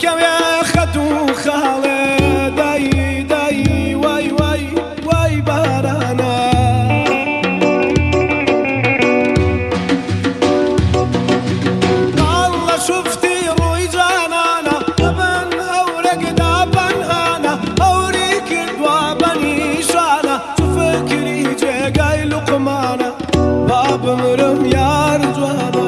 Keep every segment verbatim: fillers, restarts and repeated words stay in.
بکەم خەت و خاڵێ دایی دایی وای وای وای بارانە ئەڵڵە شوفتی ڕووی جانانە بەبن هەورەگدا پەنهانە هەوری کردووە بە نیشانە تو فکری جێگای لوقمانە با بمرم یار جوانە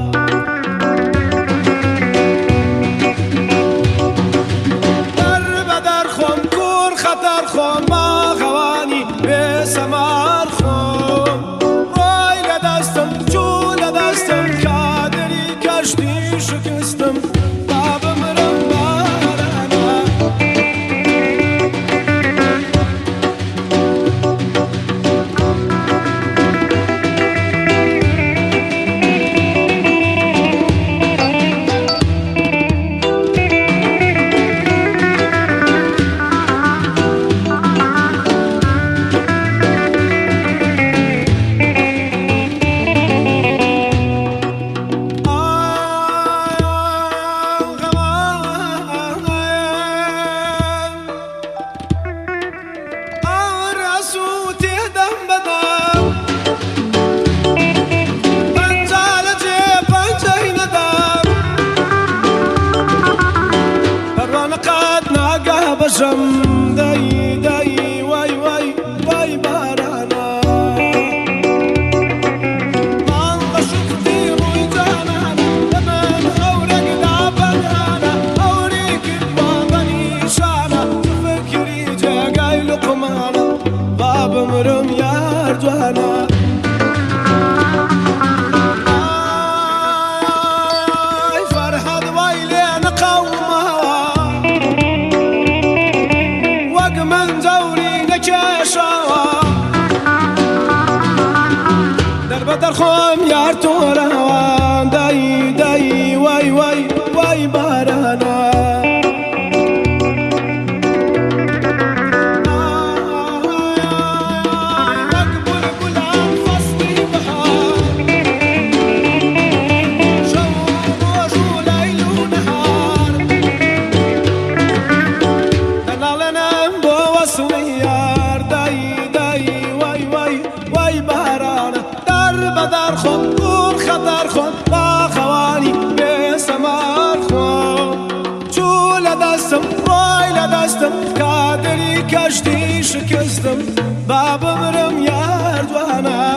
خۆم باغەوانی بێسەمار خۆم ڕای لە دەستم جوو لە دەستم کادری کەشتی شکستم با بمرم بارانە بەشەم دایی دایی وای وای وای بارانە ئەڵڵە شوفتی ڕووی جانانە لەبن هەورەگدا پەنهانە هەوری کردووە بە نیشانە تو فکری جێگای لوقمانە با بمرم یار جوانە دەرخۆم یار تۆرەوان دایی دایی وای وای وای بارانە در خود دور خطر خود با خوانی به سمار خود چول دستم رای لدستم کادری کشتی شکستم با بمرم یار جوانه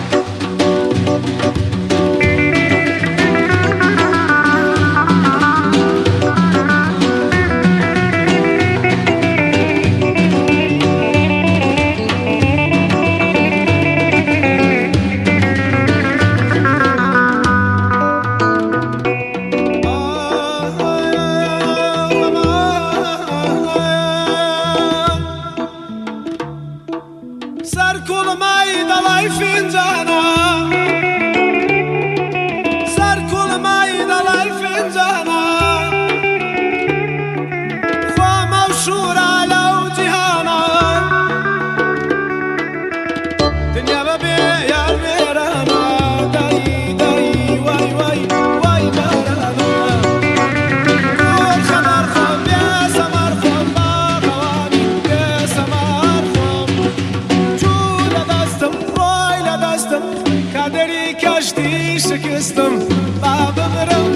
سر کوڵمای دەڵای فینجانە سەر کوڵمای دەڵای فینجانە خۆمە و شوورە لەو جیهانە دنیا بەبێ یار وێرانە دایی دایی وای وای وای بارانە کۆڵ خەبەر خۆم بێسەمار خۆم باغەوانی بێسەمار خۆم کادری کشتی شکستم با بمرم